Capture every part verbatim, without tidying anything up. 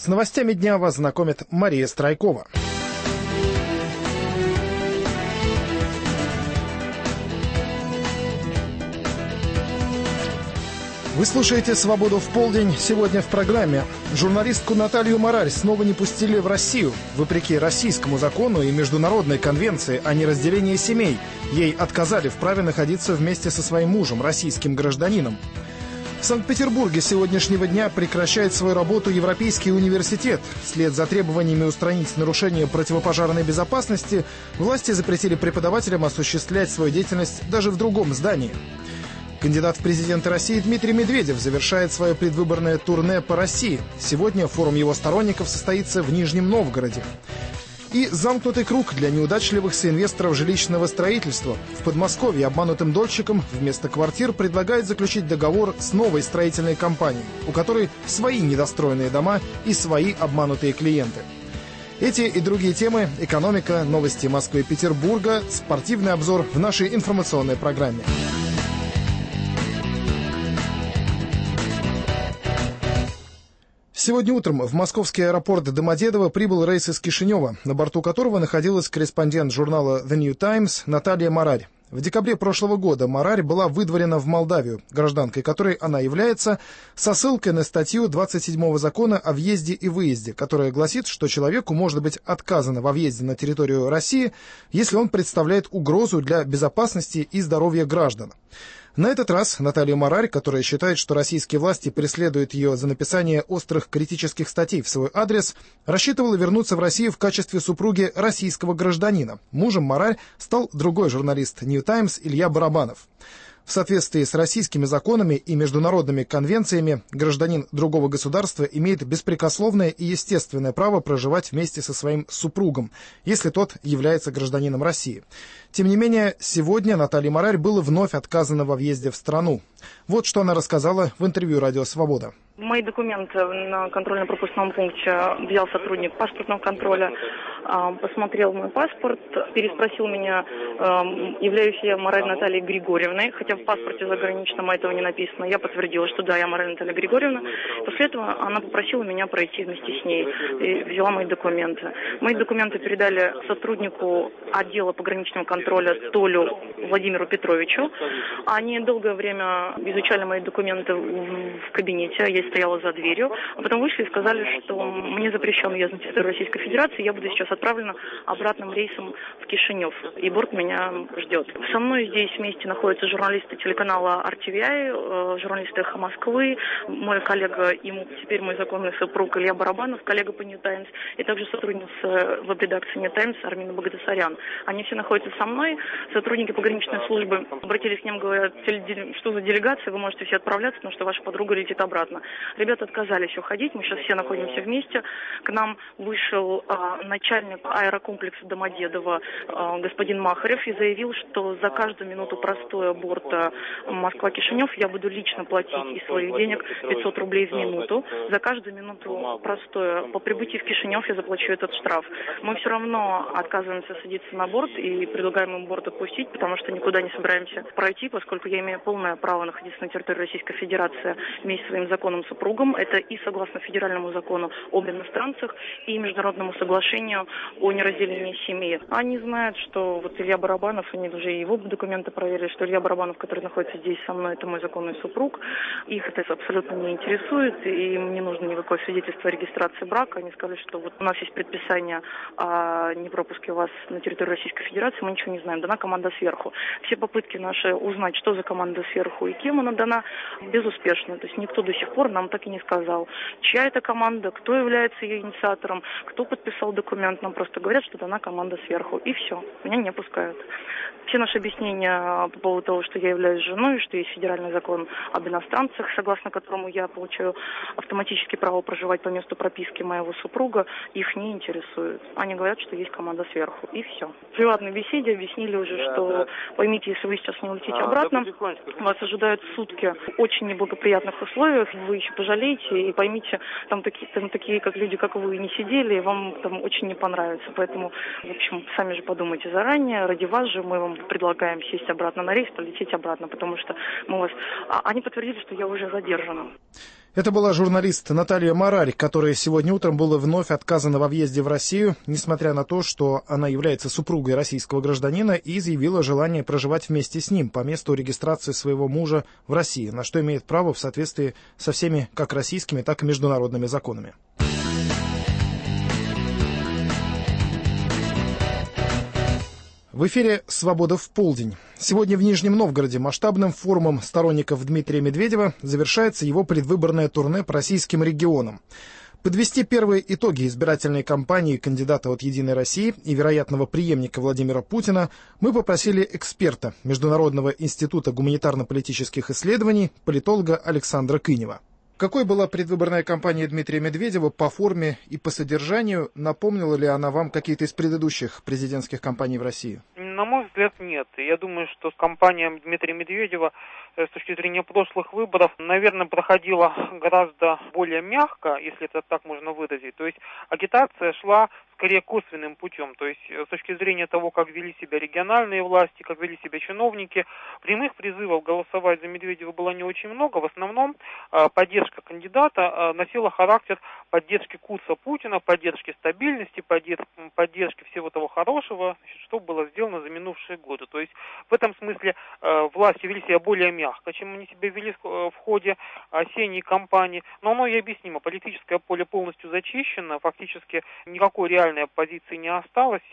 С новостями дня вас знакомит Мария Страйкова. Вы слушаете «Свободу в полдень». Сегодня в программе. Журналистку Наталью Марарь снова не пустили в Россию. Вопреки российскому закону и международной конвенции о неразделении семей, ей отказали в праве находиться вместе со своим мужем, российским гражданином. В Санкт-Петербурге с сегодняшнего дня прекращает свою работу Европейский университет. Вслед за требованиями устранить нарушения противопожарной безопасности, власти запретили преподавателям осуществлять свою деятельность даже в другом здании. Кандидат в президенты России Дмитрий Медведев завершает свое предвыборное турне по России. Сегодня форум его сторонников состоится в Нижнем Новгороде. И замкнутый круг для неудачливых соинвесторов жилищного строительства. В Подмосковье обманутым дольщикам вместо квартир предлагают заключить договор с новой строительной компанией, у которой свои недостроенные дома и свои обманутые клиенты. Эти и другие темы, экономика, новости Москвы и Петербурга, спортивный обзор в нашей информационной программе. Сегодня утром в московский аэропорт Домодедово прибыл рейс из Кишинева, на борту которого находилась корреспондент журнала The New Times Наталья Марарь. В декабре прошлого года Марарь была выдворена в Молдавию, гражданкой которой она является, со ссылкой на статью двадцать седьмого закона о въезде и выезде, которая гласит, что человеку может быть отказано во въезде на территорию России, если он представляет угрозу для безопасности и здоровья граждан. На этот раз Наталья Марарь, которая считает, что российские власти преследуют ее за написание острых критических статей в свой адрес, рассчитывала вернуться в Россию в качестве супруги российского гражданина. Мужем Марарь стал другой журналист New Times Илья Барабанов. В соответствии с российскими законами и международными конвенциями гражданин другого государства имеет беспрекословное и естественное право проживать вместе со своим супругом, если тот является гражданином России. Тем не менее, сегодня Наталье Марарь было вновь отказано во въезде в страну. Вот что она рассказала в интервью «Радио Свобода». Мои документы на контрольно-пропускном пункте взял сотрудник паспортного контроля, посмотрел мой паспорт, переспросил меня, являюсь я Марарь Натальей Григорьевной, хотя в паспорте заграничном этого не написано. Я подтвердила, что да, я Марарь Наталья Григорьевна. После этого она попросила меня пройти вместе с ней и взяла мои документы. Мои документы передали сотруднику отдела пограничного контроля Толю Владимиру Петровичу. Они долгое время изучали мои документы в кабинете, я стояла за дверью, а потом вышли и сказали, что мне запрещен въезд на территорию Российской Федерации, я буду сейчас отправлена обратным рейсом в Кишинев, и борт меня ждет. Со мной здесь вместе находятся журналисты телеканала эр ти ви ай, журналисты «Эхо Москвы», мой коллега, ему теперь мой законный супруг Илья Барабанов, коллега по New Times, и также сотрудница веб-редакции New Times Армина Багдасарян. Они все находятся со мной, сотрудники пограничной службы обратились к ним, говорят, что за делегация, вы можете все отправляться, потому что ваша подруга летит обратно. Ребята отказались уходить, мы сейчас все находимся вместе. К нам вышел а, начальник аэрокомплекса Домодедово а, господин Махарев и заявил, что за каждую минуту простоя борта Москва-Кишинев я буду лично платить из своих денег пятьсот рублей в минуту. За каждую минуту простоя по прибытии в Кишинев я заплачу этот штраф. Мы все равно отказываемся садиться на борт и предлагаем им борт отпустить, потому что никуда не собираемся пройти, поскольку я имею полное право находиться на территории Российской Федерации вместе со своим законным супругом. Это и согласно федеральному закону об иностранцах, и международному соглашению о неразделении семьи. Они знают, что вот Илья Барабанов, они уже его документы проверили, что Илья Барабанов, который находится здесь со мной, это мой законный супруг. Их это абсолютно не интересует, и им не нужно никакое свидетельство о регистрации брака. Они сказали, что вот у нас есть предписание о непропуске вас на территорию Российской Федерации, мы ничего не знаем, дана команда сверху. Все попытки наши узнать, что за команда сверху и кем она дана, безуспешны. То есть никто до сих пор нам так и не сказал, чья это команда, кто является ее инициатором, кто подписал документ. Нам просто говорят, что дана команда сверху, и все, меня не пускают. Все наши объяснения по поводу того, что я являюсь женой, что есть федеральный закон об иностранцах, согласно которому я получаю автоматически право проживать по месту прописки моего супруга, их не интересует. Они говорят, что есть команда сверху, и все. В приватной беседе объяснили уже, что поймите, если вы сейчас не улетите обратно, вас ожидают сутки очень неблагоприятных условиях, вы еще пожалеете и поймите, там такие, там такие как люди, как вы, не сидели, и вам там очень не понравится. Поэтому, в общем, сами же подумайте заранее, ради вас же мы вам предлагаем сесть обратно на рейс, полететь обратно, потому что мы вас... А, они подтвердили, что я уже задержана. Это была журналист Наталья Марарь, которой сегодня утром было вновь отказано во въезде в Россию, несмотря на то, что она является супругой российского гражданина и изъявила желание проживать вместе с ним по месту регистрации своего мужа в России, на что имеет право в соответствии со всеми как российскими, так и международными законами. В эфире «Свобода в полдень». Сегодня в Нижнем Новгороде масштабным форумом сторонников Дмитрия Медведева завершается его предвыборное турне по российским регионам. Подвести первые итоги избирательной кампании кандидата от «Единой России» и вероятного преемника Владимира Путина мы попросили эксперта Международного института гуманитарно-политических исследований, политолога Александра Кынева. Какой была предвыборная кампания Дмитрия Медведева по форме и по содержанию? Напомнила ли она вам какие-то из предыдущих президентских кампаний в России? На мой взгляд, нет. Я думаю, что кампания Дмитрия Медведева с точки зрения прошлых выборов, наверное, проходила гораздо более мягко, если это так можно выразить. То есть агитация шла скорее косвенным путем. То есть с точки зрения того, как вели себя региональные власти, как вели себя чиновники, прямых призывов голосовать за Медведева было не очень много. В основном поддержка кандидата носила характер поддержки курса Путина, поддержки стабильности, поддержки всего того хорошего, что было сделано за минувшие годы. То есть в этом смысле власти вели себя более мягко, чем они себя вели в ходе осенней кампании. Но оно и объяснимо. Политическое поле полностью зачищено, фактически никакой реальной оппозиции не осталось.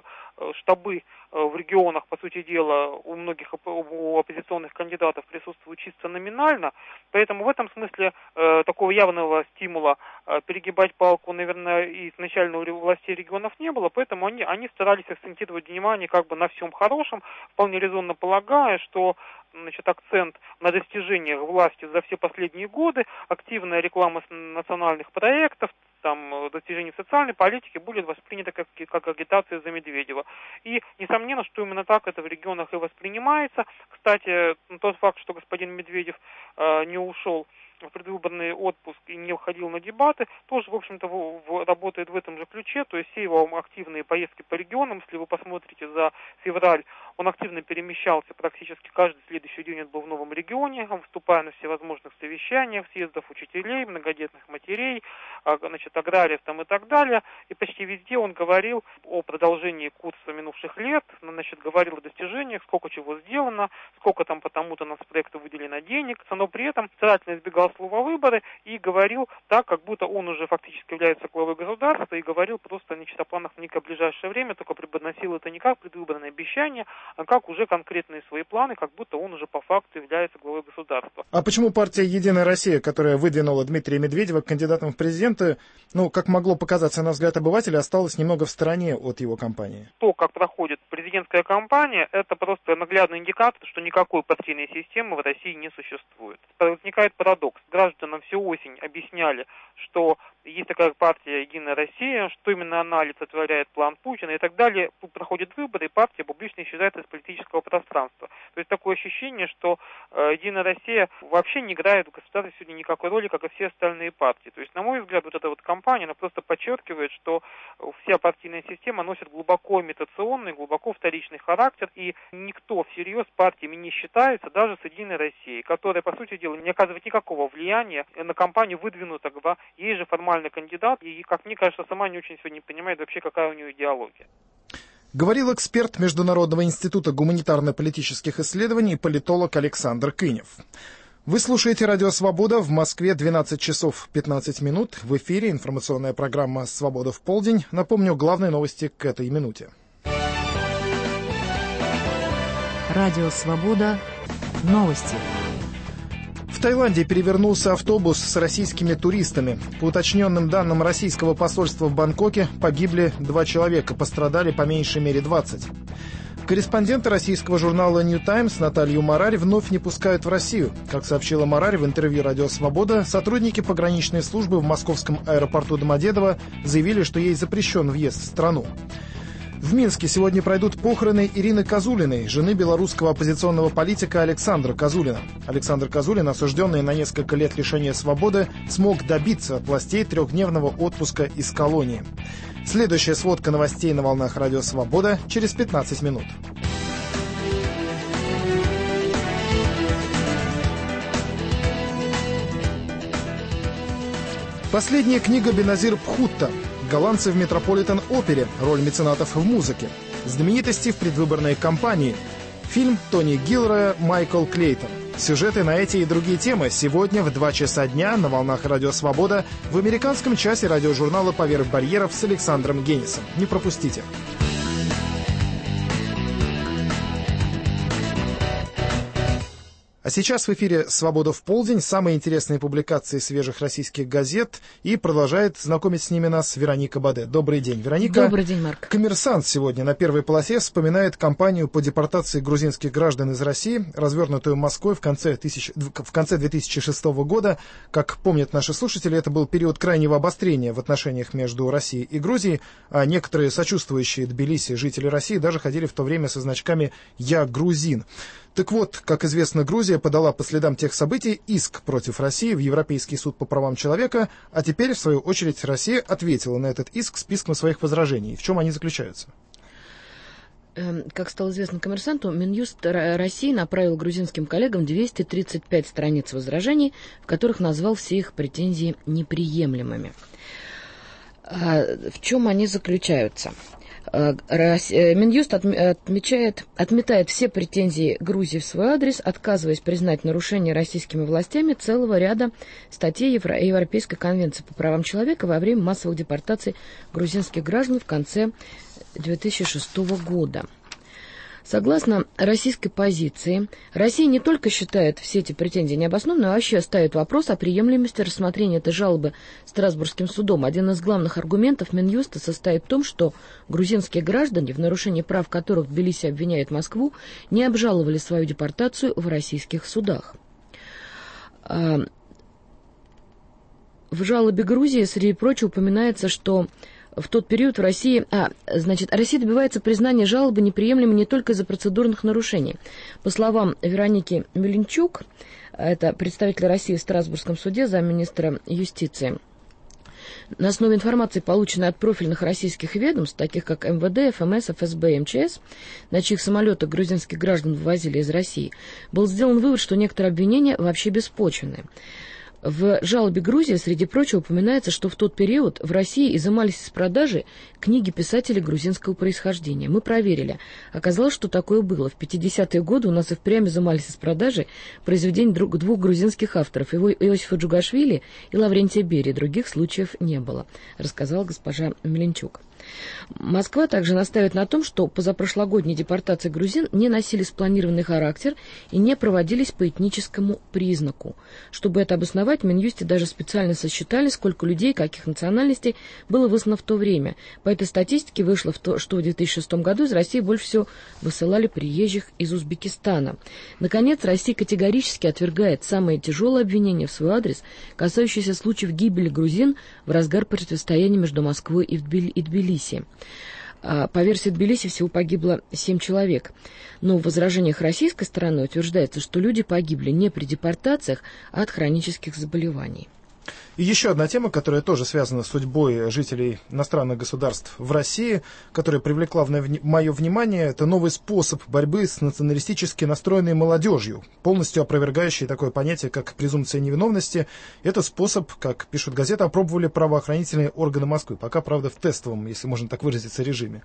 Штабы в регионах, по сути дела, у многих у оппозиционных кандидатов присутствуют чисто номинально. Поэтому в этом смысле э, такого явного стимула э, перегибать палку, наверное, и изначально у властей регионов не было. Поэтому они, они старались акцентировать внимание как бы на всем хорошем, вполне резонно полагая, что значит, акцент на достижениях власти за все последние годы, активная реклама национальных проектов, там, достижений в социальной политике будет воспринято как, как агитация за Медведева. И, несомненно, что именно так это в регионах и воспринимается. Кстати, тот факт, что господин Медведев э, не ушел в предвыборный отпуск и не уходил на дебаты, тоже, в общем-то, в, в, работает в этом же ключе. То есть все его активные поездки по регионам, если вы посмотрите за февраль, он активно перемещался практически каждый следующий день, он был в новом регионе, выступая на всевозможных совещаниях, съездов учителей, многодетных матерей, значит, аграриев там и так далее. И почти везде он говорил о продолжении курса минувших лет, значит, говорил о достижениях, сколько чего сделано, сколько там по тому-то нас проекту выделено денег, но при этом старательно избегал слова выборы и говорил так, как будто он уже фактически является главой государства, и говорил просто значит, о планах в некое ближайшее время, только преподносил это не как предвыборное обещание, а как уже конкретные свои планы, как будто он уже по факту является главой государства. А почему партия «Единая Россия», которая выдвинула Дмитрия Медведева кандидатом в президенты, ну, как могло показаться на взгляд обывателя, осталась немного в стороне от его кампании? То, как проходит президентская кампания, это просто наглядный индикатор, что никакой партийной системы в России не существует. Возникает парадокс. Гражданам всю осень объясняли, что есть такая партия «Единая Россия», что именно она олицетворяет план Путина и так далее. Проходят выборы, и партия публично исчезает из политического пространства. То есть такое ощущение, что э, «Единая Россия» вообще не играет в государстве сегодня никакой роли, как и все остальные партии. То есть, на мой взгляд, вот эта вот кампания, она просто подчеркивает, что вся партийная система носит глубоко имитационный, глубоко вторичный характер, и никто всерьез партиями не считается, даже с «Единой Россией», которая, по сути дела, не оказывает никакого влияния на кампанию выдвинутого ей же формально кандидат, и, как мне кажется, сама не очень сегодня понимает вообще, какая у нее идеология. Говорил эксперт Международного института гуманитарно-политических исследований, политолог Александр Кынев. Вы слушаете «Радио Свобода», в Москве двенадцать часов пятнадцать минут. В эфире информационная программа «Свобода в полдень». Напомню, главные новости к этой минуте. «Радио Свобода». Новости. В Таиланде перевернулся автобус с российскими туристами. По уточненным данным российского посольства в Бангкоке, погибли два человека, пострадали по меньшей мере двадцать. Корреспонденты российского журнала New Times Наталью Марарь вновь не пускают в Россию. Как сообщила Марарь в интервью «Радио Свобода», сотрудники пограничной службы в московском аэропорту Домодедово заявили, что ей запрещен въезд в страну. В Минске сегодня пройдут похороны Ирины Козулиной, жены белорусского оппозиционного политика Александра Козулина. Александр Козулин, осужденный на несколько лет лишения свободы, смог добиться от властей трехдневного отпуска из колонии. Следующая сводка новостей на волнах «Радио Свобода» через пятнадцать минут. Последняя книга Беназир Бхутто. Голландцы в Метрополитен-опере. Роль меценатов в музыке. Знаменитости в предвыборной кампании. Фильм Тони Гилроя «Майкл Клейтон». Сюжеты на эти и другие темы сегодня в два часа дня на волнах Радио Свобода в американском часе радиожурнала «Поверх барьеров» с Александром Генисом. Не пропустите. А сейчас в эфире «Свобода в полдень», самые интересные публикации свежих российских газет, и продолжает знакомить с ними нас Вероника Баде. Добрый день, Вероника. Добрый день, Марк. «Коммерсант» сегодня на первой полосе вспоминает кампанию по депортации грузинских граждан из России, развернутую Москвой в конце, тысяч... в конце две тысячи шестого года. Как помнят наши слушатели, это был период крайнего обострения в отношениях между Россией и Грузией, а некоторые сочувствующие Тбилиси жители России даже ходили в то время со значками «Я грузин». Так вот, как известно, Грузия подала по следам тех событий иск против России в Европейский суд по правам человека, а теперь, в свою очередь, Россия ответила на этот иск списком своих возражений. В чем они заключаются? Как стало известно «Коммерсанту», Минюст России направил грузинским коллегам двести тридцать пять страниц возражений, в которых назвал все их претензии неприемлемыми. В чем они заключаются? Минюст отмечает, отметает все претензии Грузии в свой адрес, отказываясь признать нарушение российскими властями целого ряда статей Европейской конвенции по правам человека во время массовых депортаций грузинских граждан в конце две тысячи шестого года. Согласно российской позиции, Россия не только считает все эти претензии необоснованными, но вообще ставит вопрос о приемлемости рассмотрения этой жалобы Страсбургским судом. Один из главных аргументов Минюста состоит в том, что грузинские граждане, в нарушении прав которых Тбилиси обвиняет Москву, не обжаловали свою депортацию в российских судах. В жалобе Грузии, среди прочего, упоминается, что в тот период в России... А, значит, Россия добивается признания жалобы неприемлемой не только из-за процедурных нарушений. По словам Вероники Меленчук, это представитель России в Страсбургском суде, замминистра юстиции, на основе информации, полученной от профильных российских ведомств, таких как эм вэ дэ, эф эм эс, эф эс бэ и эм че эс, на чьих самолетах грузинских граждан вывозили из России, был сделан вывод, что некоторые обвинения вообще беспочвенны. В жалобе Грузии, среди прочего, упоминается, что в тот период в России изымались из продажи книги писателей грузинского происхождения. Мы проверили. Оказалось, что такое было. В пятидесятые годы у нас и впрямь изымались из продажи произведения двух грузинских авторов, его Иосифа Джугашвили и Лаврентия Берии. Других случаев не было, рассказала госпожа Меленчук. Москва также настаивает на том, что позапрошлогодние депортации грузин не носили спланированный характер и не проводились по этническому признаку. Чтобы это обосновать, в Минюсте даже специально сосчитали, сколько людей, каких национальностей было выслано в то время. По этой статистике вышло, что в две тысячи шестом году из России больше всего высылали приезжих из Узбекистана. Наконец, Россия категорически отвергает самые тяжелые обвинения в свой адрес, касающиеся случаев гибели грузин в разгар противостояния между Москвой и Тбилиси. По версии Тбилиси всего погибло семь человек. Но в возражениях российской стороны утверждается, что люди погибли не при депортациях, а от хронических заболеваний. И еще одна тема, которая тоже связана с судьбой жителей иностранных государств в России, которая привлекла в мое внимание, это новый способ борьбы с националистически настроенной молодежью, полностью опровергающий такое понятие, как презумпция невиновности. Это способ, как пишут газеты, опробовали правоохранительные органы Москвы. Пока, правда, в тестовом, если можно так выразиться, режиме.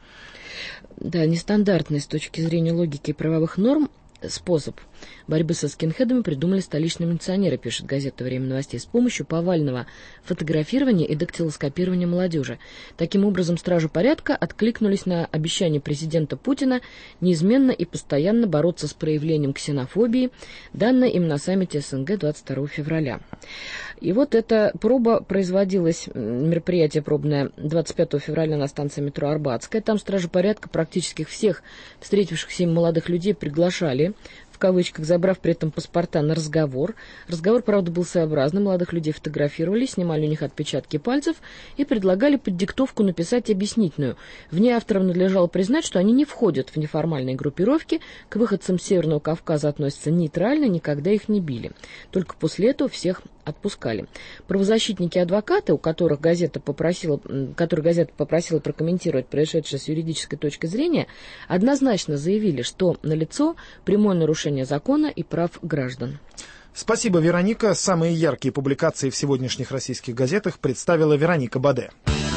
Да, нестандартный с точки зрения логики и правовых норм способ борьбы со скинхедами придумали столичные милиционеры, пишет газета «Время новостей», с помощью повального фотографирования и дактилоскопирования молодежи. Таким образом, стражи порядка откликнулись на обещание президента Путина неизменно и постоянно бороться с проявлением ксенофобии, данное им на саммите эс эн гэ двадцать второго февраля. И вот эта проба производилась, мероприятие пробное, двадцать пятого февраля на станции метро Арбатская. Там стражи порядка практически всех встретившихся им молодых людей приглашали, в кавычках, забрав при этом паспорта на разговор. Разговор, правда, был своеобразный. Молодых людей фотографировали, снимали у них отпечатки пальцев и предлагали под диктовку написать объяснительную. В ней авторам надлежало признать, что они не входят в неформальные группировки, к выходцам Северного Кавказа относятся нейтрально, никогда их не били. Только после этого всех отпускали. Правозащитники и адвокаты, у которых газета попросила, которых газета попросила прокомментировать происшедшее с юридической точки зрения, однозначно заявили, что налицо прямое нарушение закона и прав граждан. Спасибо, Вероника. Самые яркие публикации в сегодняшних российских газетах представила Вероника Баде.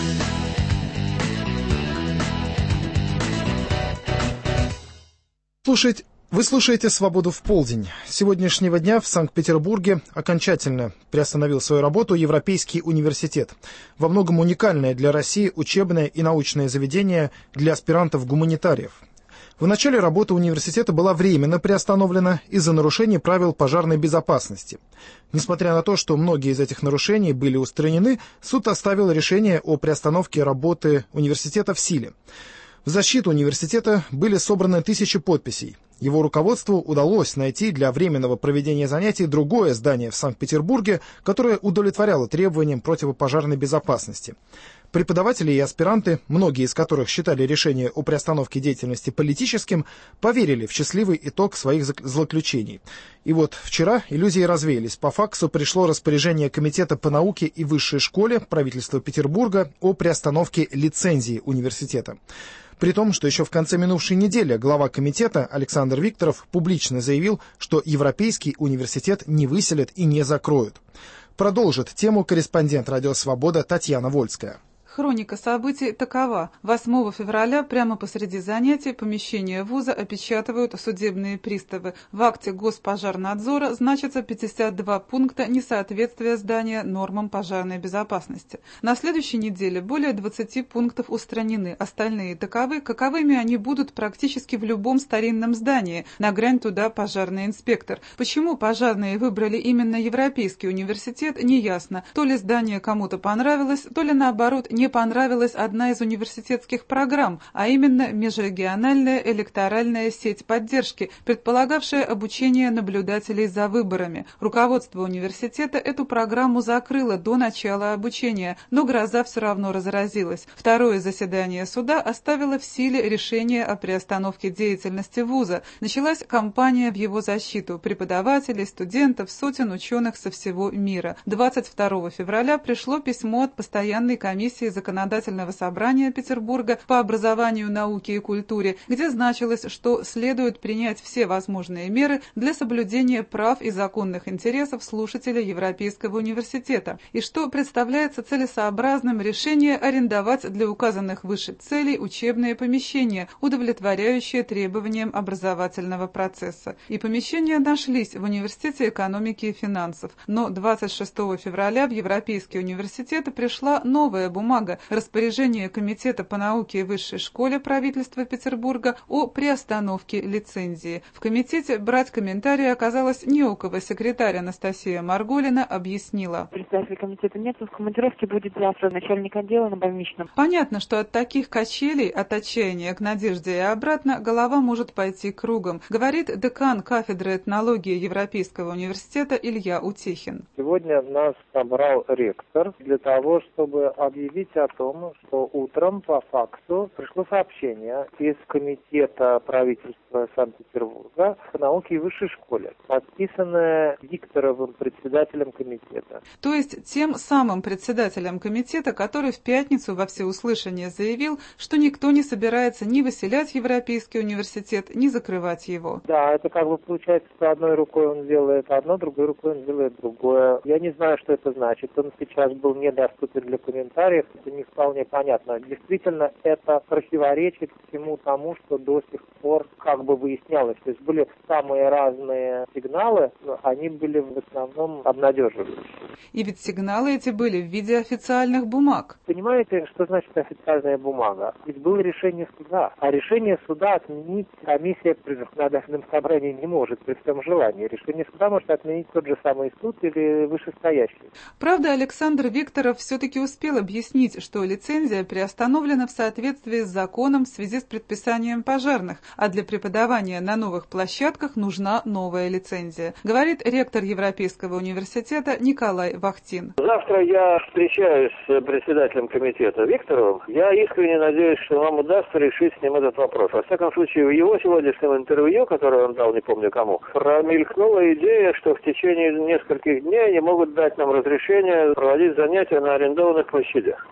Слушать Вы слушаете «Свободу в полдень». С сегодняшнего дня в Санкт-Петербурге окончательно приостановил свою работу Европейский университет. Во многом уникальное для России учебное и научное заведение для аспирантов-гуманитариев. В начале работа университета была временно приостановлена из-за нарушений правил пожарной безопасности. Несмотря на то, что многие из этих нарушений были устранены, суд оставил решение о приостановке работы университета в силе. В защиту университета были собраны тысячи подписей. Его руководству удалось найти для временного проведения занятий другое здание в Санкт-Петербурге, которое удовлетворяло требованиям противопожарной безопасности. Преподаватели и аспиранты, многие из которых считали решение о приостановке деятельности политическим, поверили в счастливый итог своих злоключений. И вот вчера иллюзии развеялись. По факсу пришло распоряжение Комитета по науке и высшей школе правительства Петербурга о приостановке лицензии университета. При том, что еще в конце минувшей недели глава комитета Александр Викторов публично заявил, что Европейский университет не выселят и не закроют. Продолжит тему корреспондент «Радио Свобода» Татьяна Вольская. Хроника событий такова. восьмого февраля прямо посреди занятий помещения вуза опечатывают судебные приставы. В акте Госпожарнадзора значится пятьдесят два пункта несоответствия здания нормам пожарной безопасности. На следующей неделе более двадцати пунктов устранены. Остальные таковы, каковыми они будут практически в любом старинном здании. Нагрянь туда пожарный инспектор. Почему пожарные выбрали именно Европейский университет, неясно. То ли здание кому-то понравилось, то ли наоборот не Не понравилась одна из университетских программ, а именно межрегиональная электоральная сеть поддержки, предполагавшая обучение наблюдателей за выборами. Руководство университета эту программу закрыло до начала обучения, но гроза все равно разразилась. Второе заседание суда оставило в силе решение о приостановке деятельности вуза. Началась кампания в его защиту преподавателей, студентов, сотен ученых со всего мира. двадцать второго февраля пришло письмо от постоянной комиссии Законодательного собрания Петербурга по образованию, науке и культуре, где значилось, что следует принять все возможные меры для соблюдения прав и законных интересов слушателей Европейского университета, и что представляется целесообразным решение арендовать для указанных выше целей учебные помещения, удовлетворяющие требованиям образовательного процесса. И помещения нашлись в Университете экономики и финансов. Но двадцать шестого февраля в Европейский университет пришла новая бумага, распоряжение Комитета по науке и высшей школе правительства Петербурга о приостановке лицензии. В комитете брать комментарии оказалось не у кого. Секретарь Анастасия Марголина объяснила. Председателя комитета нет, в командировке будет завтра начальник отдела на больничном. Понятно, что от таких качелей, от отчаяния к надежде и обратно, голова может пойти кругом, говорит декан кафедры этнологии Европейского университета Илья Утехин. Сегодня нас собрал ректор для того, чтобы объявить о том, что утром по факсу пришло сообщение из комитета правительства Санкт-Петербурга по науке и высшей школе, подписанное Викторовым, председателем комитета. То есть тем самым председателем комитета, который в пятницу во всеуслышание заявил, что никто не собирается ни выселять Европейский университет, ни закрывать его. Да, это как бы получается, что одной рукой он делает одно, другой рукой он делает другое. Я не знаю, что это значит. Он сейчас был недоступен для комментариев. Это не вполне понятно. Действительно, это противоречит всему тому, что до сих пор как бы выяснялось. То есть были самые разные сигналы, но они были в основном обнадеживающие. И ведь сигналы эти были в виде официальных бумаг. Понимаете, что значит официальная бумага? Ведь было решение суда. А решение суда отменить комиссия при законодательном собрании не может при всем желании. Решение суда может отменить тот же самый суд или вышестоящий. Правда, Александр Викторов все-таки успел объяснить, что лицензия приостановлена в соответствии с законом в связи с предписанием пожарных, а для преподавания на новых площадках нужна новая лицензия, говорит ректор Европейского университета Николай Вахтин. Завтра я встречаюсь с председателем комитета Викторовым. Я искренне надеюсь, что вам удастся решить с ним этот вопрос. Во всяком случае, в его сегодняшнем интервью, которое он дал, не помню кому, промелькнула идея, что в течение нескольких дней они могут дать нам разрешение проводить занятия на арендованных площадях.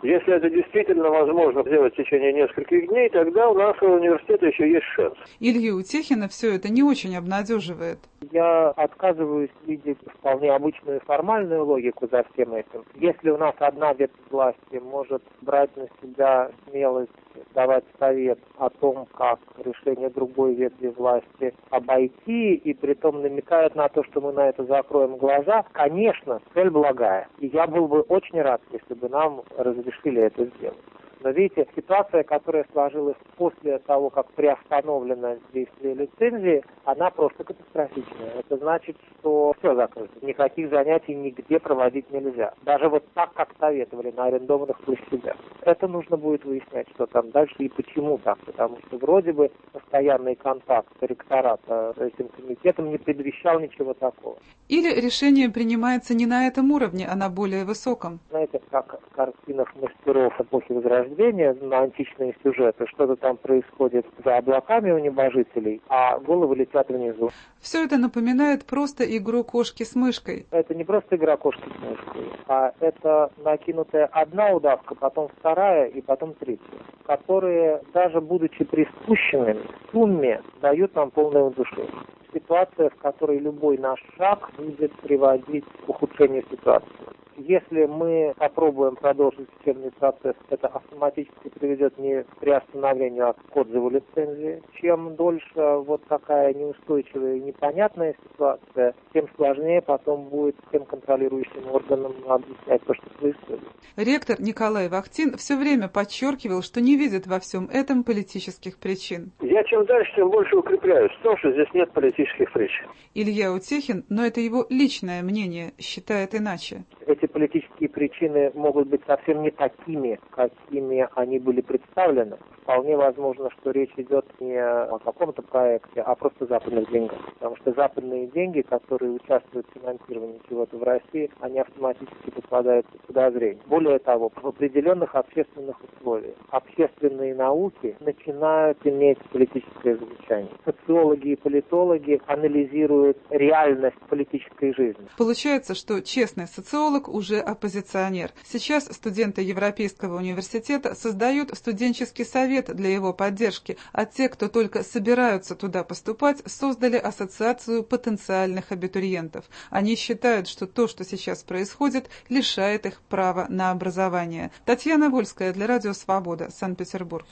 Если это действительно возможно сделать в течение нескольких дней, тогда у нашего университета еще есть шанс. Илью Утехина все это не очень обнадеживает. Я отказываюсь видеть вполне обычную формальную логику за всем этим. Если у нас одна ветвь власти может брать на себя смелость давать совет о том, как решение другой ветви власти обойти, и притом намекает на то, что мы на это закроем глаза, конечно, цель благая. И я был бы очень рад, если бы нам разрешили это сделать. Но видите, ситуация, которая сложилась после того, как приостановлено действие лицензии, она просто катастрофичная. Это значит, что все закрыто. Никаких занятий нигде проводить нельзя. Даже вот так, как советовали на арендованных площадях. Это нужно будет выяснять, что там дальше и почему так. Потому что вроде бы постоянный контакт ректората с этим комитетом не предвещал ничего такого. Или решение принимается не на этом уровне, а на более высоком. Знаете, как в картинах мастеров эпохи Возрождения, на античные сюжеты, что-то там происходит за облаками у небожителей, а головы летят внизу. Все это напоминает просто игру кошки с мышкой. Это не просто игра кошки с мышкой, а это накинутая одна удавка, потом вторая и потом третья, которые, даже будучи приспущенными, в сумме дают нам полное удушение. Ситуация, в которой любой наш шаг будет приводить к ухудшению ситуации. Если мы попробуем продолжить системный процесс, это автоматически приведет не к приостановлению, а к отзыву лицензии. Чем дольше вот такая неустойчивая и непонятная ситуация, тем сложнее потом будет всем контролирующим органам объяснять то, что происходит. Ректор Николай Вахтин все время подчеркивал, что не видит во всем этом политических причин. Я чем дальше, тем больше укрепляюсь в том, что здесь нет политических причин. Илья Утехин, но это его личное мнение, считает иначе. Эти политические причины могут быть совсем не такими, какими они были представлены. Вполне возможно, что речь идет не о каком-то проекте, а просто западных деньгах. Потому что западные деньги, которые участвуют в финансировании чего-то в России, они автоматически попадают под подозрение. Более того, в определенных общественных условиях общественные науки начинают иметь политическое звучание. Социологи и политологи анализируют реальность политической жизни. Получается, что честный социолог уже оппозиционер. Сейчас студенты Европейского университета создают студенческий совет для его поддержки, а те, кто только собираются туда поступать, создали ассоциацию потенциальных абитуриентов. Они считают, что то, что сейчас происходит, лишает их права на образование. Татьяна Вольская для Радио Свобода, Санкт-Петербург.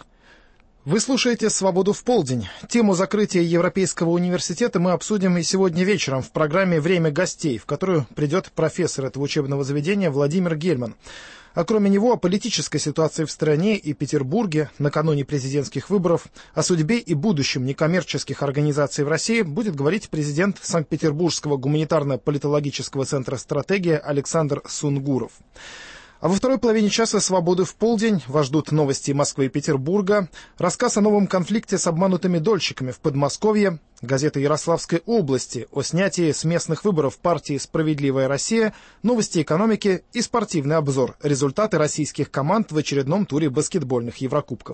Вы слушаете «Свободу в полдень». Тему закрытия Европейского университета мы обсудим и сегодня вечером в программе «Время гостей», в которую придет профессор этого учебного заведения Владимир Гельман. А кроме него о политической ситуации в стране и Петербурге накануне президентских выборов, о судьбе и будущем некоммерческих организаций в России будет говорить президент Санкт-Петербургского гуманитарно-политологического центра «Стратегия» Александр Сунгуров. А во второй половине часа «Свободы в полдень» вас ждут новости Москвы и Петербурга, рассказ о новом конфликте с обманутыми дольщиками в Подмосковье, газета Ярославской области о снятии с местных выборов партии «Справедливая Россия», новости экономики и спортивный обзор, результаты российских команд в очередном туре баскетбольных Еврокубков.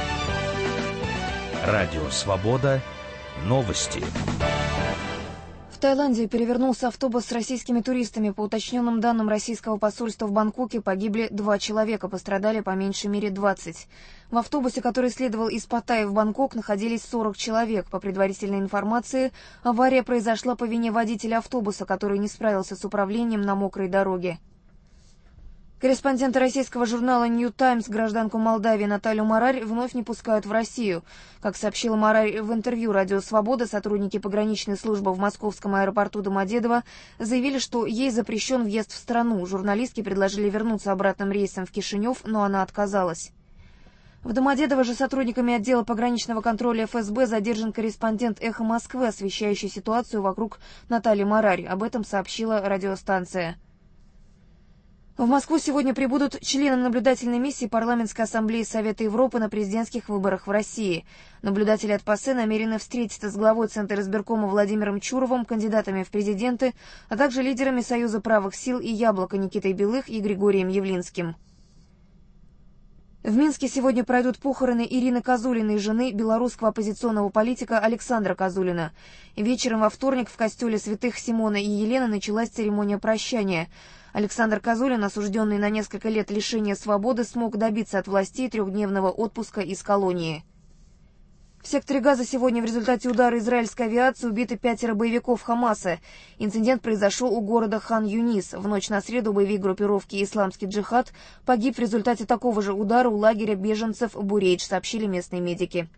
Радио «Свобода». Новости. В Таиланде перевернулся автобус с российскими туристами. По уточненным данным российского посольства в Бангкоке, погибли два человека, пострадали по меньшей мере двадцать. В автобусе, который следовал из Паттайи в Бангкок, находились сорок человек. По предварительной информации, авария произошла по вине водителя автобуса, который не справился с управлением на мокрой дороге. Корреспондента российского журнала «Нью Таймс», гражданку Молдавии Наталью Марарь, вновь не пускают в Россию. Как сообщила Марарь в интервью «Радио Свобода», сотрудники пограничной службы в московском аэропорту Домодедово заявили, что ей запрещен въезд в страну. Журналистки предложили вернуться обратным рейсом в Кишинев, но она отказалась. В Домодедово же сотрудниками отдела пограничного контроля эф эс бэ задержан корреспондент «Эхо Москвы», освещающий ситуацию вокруг Натальи Марарь. Об этом сообщила радиостанция. В Москву сегодня прибудут члены наблюдательной миссии Парламентской ассамблеи Совета Европы на президентских выборах в России. Наблюдатели от ПАСЕ намерены встретиться с главой Центра избиркома Владимиром Чуровым, кандидатами в президенты, а также лидерами Союза правых сил и «Яблоко» Никитой Белых и Григорием Явлинским. В Минске сегодня пройдут похороны Ирины Козулиной, жены белорусского оппозиционного политика Александра Козулина. Вечером во вторник в костеле святых Симона и Елены началась церемония прощания. Александр Козулин, осужденный на несколько лет лишения свободы, смог добиться от властей трехдневного отпуска из колонии. В секторе Газа сегодня в результате удара израильской авиации убиты пятеро боевиков Хамаса. Инцидент произошел у города Хан-Юнис. В ночь на среду боевик группировки «Исламский джихад» погиб в результате такого же удара у лагеря беженцев Бурейдж, сообщили местные медики.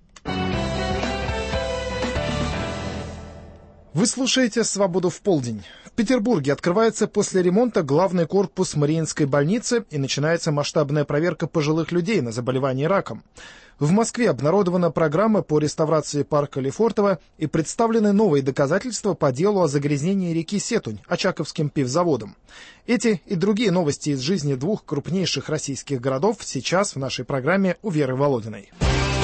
Вы слушаете «Свободу в полдень». В Петербурге открывается после ремонта главный корпус Мариинской больницы и начинается масштабная проверка пожилых людей на заболевание раком. В Москве обнародована программа по реставрации парка Лефортово и представлены новые доказательства по делу о загрязнении реки Сетунь Очаковским пивзаводом. Эти и другие новости из жизни двух крупнейших российских городов сейчас в нашей программе у Веры Володиной.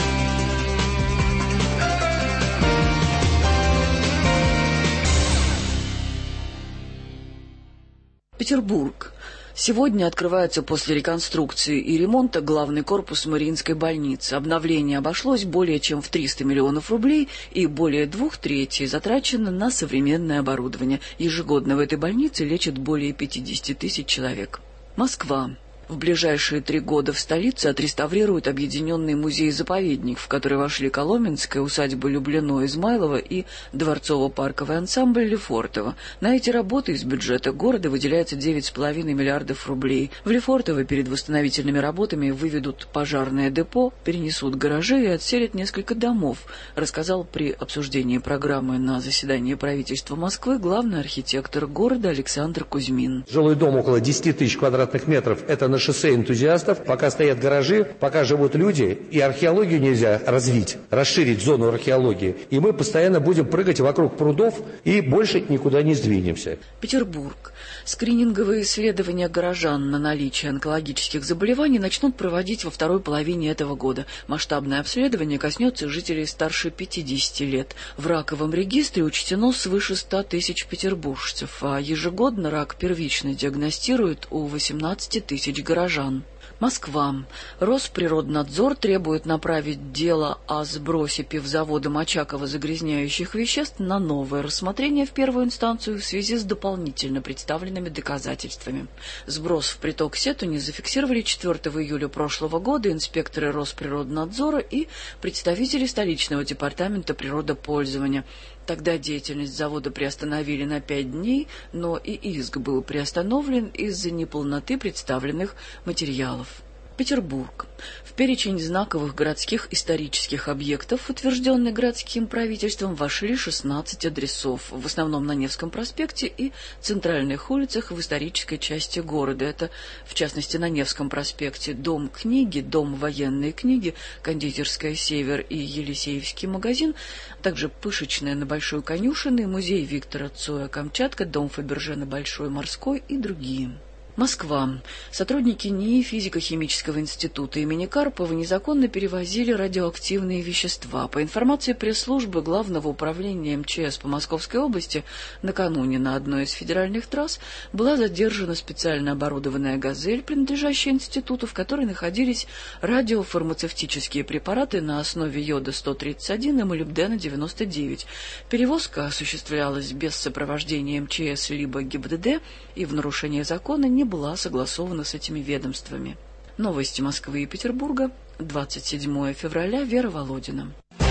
Петербург. Сегодня открывается после реконструкции и ремонта главный корпус Мариинской больницы. Обновление обошлось более чем в триста миллионов рублей, и более двух третей затрачено на современное оборудование. Ежегодно в этой больнице лечат более пятидесяти тысяч человек. Москва. В ближайшие три года в столице отреставрируют объединенный музей-заповедник, в который вошли Коломенская, усадьба Люблино-Измайлова и дворцово-парковый ансамбль Лефортово. На эти работы из бюджета города выделяется девять с половиной миллиардов рублей. В Лефортово перед восстановительными работами выведут пожарное депо, перенесут гаражи и отселят несколько домов, рассказал при обсуждении программы на заседании правительства Москвы главный архитектор города Александр Кузьмин. Жилой дом около десяти тысяч квадратных метров – это на шоссе энтузиастов, пока стоят гаражи, пока живут люди, и археологию нельзя развить, расширить зону археологии. И мы постоянно будем прыгать вокруг прудов и больше никуда не сдвинемся. Петербург. Скрининговые исследования горожан на наличие онкологических заболеваний начнут проводить во второй половине этого года. Масштабное обследование коснется жителей старше пятидесяти лет. В раковом регистре учтено свыше ста тысяч петербуржцев, а ежегодно рак первично диагностируют у восемнадцати тысяч горожан. Москва. Росприроднадзор требует направить дело о сбросе пивзаводом Очакова загрязняющих веществ на новое рассмотрение в первую инстанцию в связи с дополнительно представленными доказательствами. Сброс в приток Сетуни зафиксировали четвёртого июля прошлого года инспекторы Росприроднадзора и представители столичного департамента природопользования. Тогда деятельность завода приостановили на пять дней, но и иск был приостановлен из-за неполноты представленных материалов. Петербург. В перечень знаковых городских исторических объектов, утвержденный городским правительством, вошли шестнадцать адресов, в основном на Невском проспекте и центральных улицах в исторической части города. Это, в частности, на Невском проспекте Дом книги, Дом военной книги, Кондитерская «Север» и Елисеевский магазин, также Пышечная на Большой Конюшиной, музей Виктора Цоя «Камчатка», Дом Фаберже на Большой Морской и другие. Москва. Сотрудники НИИ физико-химического института имени Карпова незаконно перевозили радиоактивные вещества. По информации пресс-службы Главного управления эм че эс по Московской области, накануне на одной из федеральных трасс была задержана специально оборудованная «Газель», принадлежащая институту, в которой находились радиофармацевтические препараты на основе йода сто тридцать один и молибдена девяносто девять. Перевозка осуществлялась без сопровождения эм че эс либо гэ и бэ дэ дэ и в нарушение закона не была согласована с этими ведомствами. Новости Москвы и Петербурга. двадцать седьмое февраля. Вера Володина.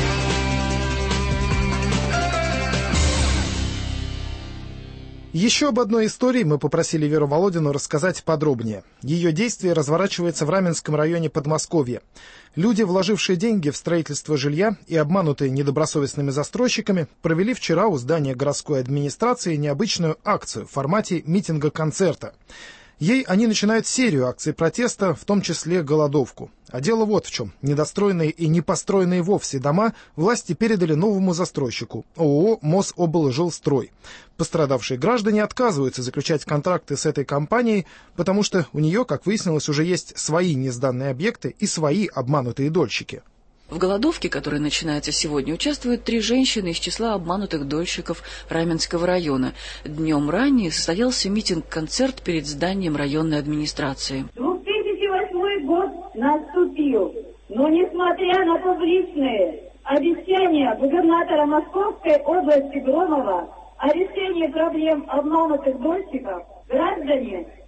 Еще об одной истории мы попросили Веру Володину рассказать подробнее. Ее действие разворачивается в Раменском районе Подмосковья. Люди, вложившие деньги в строительство жилья и обманутые недобросовестными застройщиками, провели вчера у здания городской администрации необычную акцию в формате митинга-концерта. Ей они начинают серию акций протеста, в том числе голодовку. А дело вот в чем. Недостроенные и не построенные вовсе дома власти передали новому застройщику – ООО «Мособлжилстрой». Пострадавшие граждане отказываются заключать контракты с этой компанией, потому что у нее, как выяснилось, уже есть свои несданные объекты и свои обманутые дольщики. В голодовке, которая начинается сегодня, участвуют три женщины из числа обманутых дольщиков Раменского района. Днем ранее состоялся митинг-концерт перед зданием районной администрации. две тысячи восьмой год наступил, но несмотря на публичные обещания губернатора Московской области Громова о решении проблем обманутых дольщиков, граждане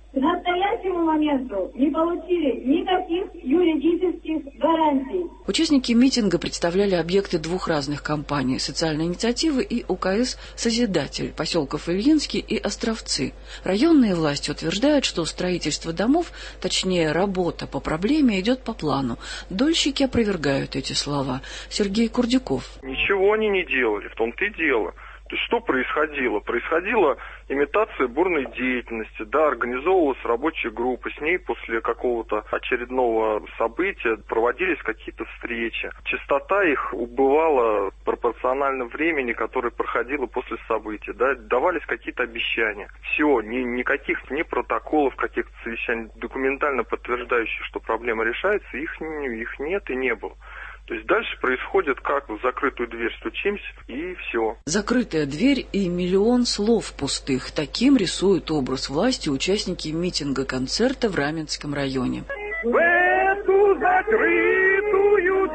к настоящему моменту не получили никаких юридических гарантий. Участники митинга представляли объекты двух разных компаний – социальной инициативы и УКС «Созидатель» поселков Ильинский и Островцы. Районные власти утверждают, что строительство домов, точнее работа по проблеме, идет по плану. Дольщики опровергают эти слова. Сергей Курдюков. Ничего они не делали, в том-то и дело. То есть что происходило? Происходила имитация бурной деятельности, да, организовывалась рабочая группа, с ней после какого-то очередного события проводились какие-то встречи. Частота их убывала пропорционально времени, которое проходило после события, да, давались какие-то обещания. Все, ни, никаких ни протоколов, каких-то совещаний, документально подтверждающих, что проблема решается, их, их нет и не было. То есть дальше происходит, как в закрытую дверь стучимся, и все. Закрытая дверь и миллион слов пустых. Таким рисуют образ власти участники митинга-концерта в Раменском районе. В эту закрытую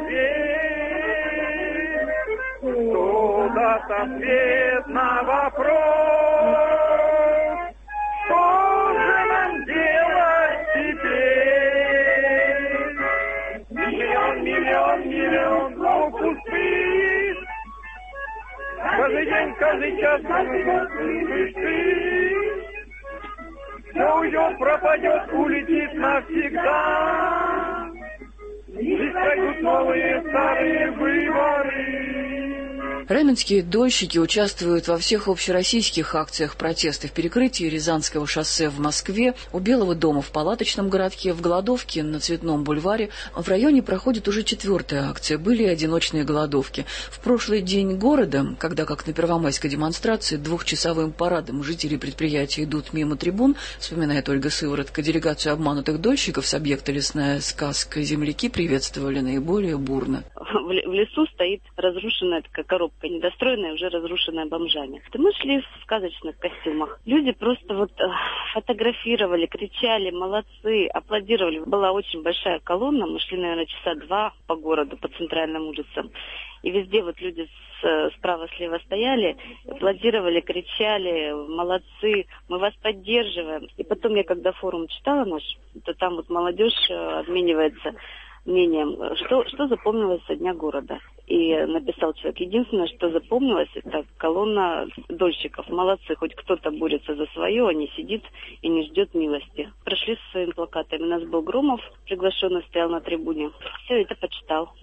дверь кто даст ответ на вопрос, что же нам делать теперь? Миллион, миллион, миллион слов пустых. Каждый день, каждый час, каждый год слышишь ты. Все уйдет, пропадет, улетит навсегда. Здесь пройдут новые старые выборы. Раменские дольщики участвуют во всех общероссийских акциях протеста в перекрытии Рязанского шоссе в Москве, у Белого дома в Палаточном городке, в голодовке на Цветном бульваре. В районе проходит уже четвертая акция. Были и одиночные голодовки. В прошлый день города, когда, как на первомайской демонстрации, двухчасовым парадом жители предприятия идут мимо трибун, вспоминает Ольга Сыворотка, делегацию обманутых дольщиков с объекта «Лесная сказка» земляки приветствовали наиболее бурно. В лесу стоит разрушенная такая коробка, недостроенная, уже разрушенная бомжами. Мы шли в сказочных костюмах. Люди просто вот фотографировали, кричали, молодцы, аплодировали. Была очень большая колонна, мы шли, наверное, часа два по городу, по центральным улицам. И везде вот люди справа-слева стояли, аплодировали, кричали, молодцы, мы вас поддерживаем. И потом я, когда форум читала наш, то там вот молодежь обменивается мнением, что, что запомнилось со дня города. И написал человек, единственное, что запомнилось, это колонна дольщиков. Молодцы, хоть кто-то борется за свое, а не сидит и не ждет милости. Прошли со своими плакатами. У нас был Громов, приглашенный, стоял на трибуне. Все это почитал.